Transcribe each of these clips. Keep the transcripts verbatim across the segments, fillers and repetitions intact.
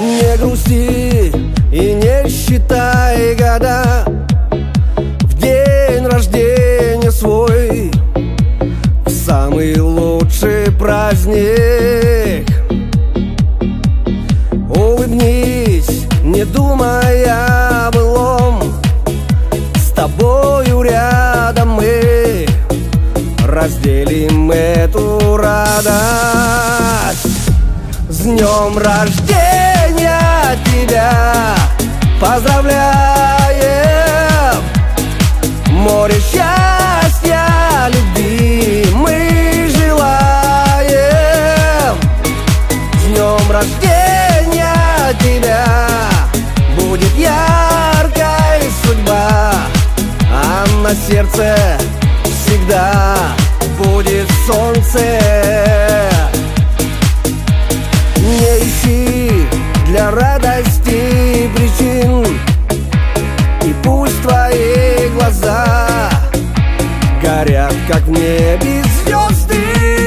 Не грусти и не считай года, в день рождения свой, в самый лучший праздник. Улыбнись, не думая о былом, с тобою рядом мы разделим эту радость. С днем рождения тебя поздравляем, море счастья, любви мы желаем. С днем рождения тебя, будет яркой судьба, а на сердце всегда будет солнце. Не ищи для радости причин, и пусть твои глаза горят, как в небе звезды.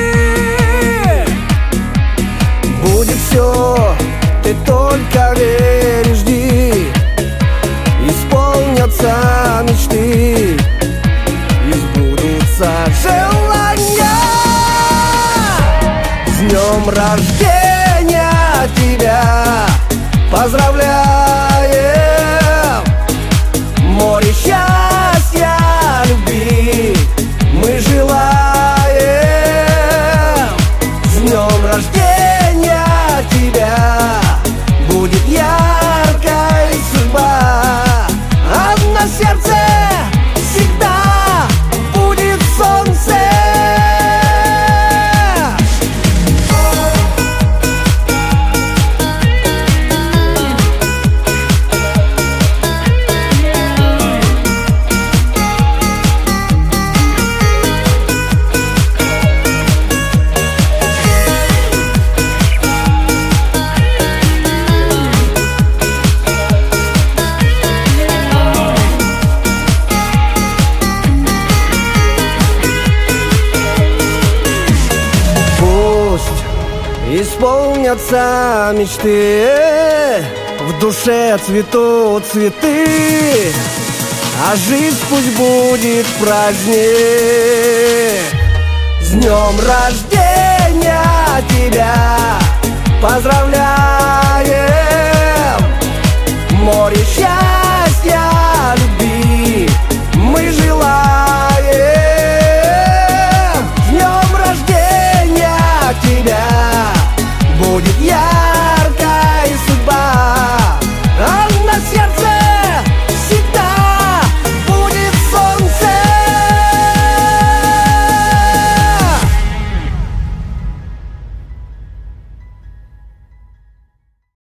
Будет все, ты только верь и жди, исполнятся мечты, и сбудутся желания. С днем рождения тебя поздравляем, море счастья, любви мы желаем. С днем рождения тебя, будет яркой судьба, а на сердце всегда будет солнце. Исполнятся мечты, в душе цветут цветы, а жизнь пусть будет праздник. С днем рождения тебя поздравляю,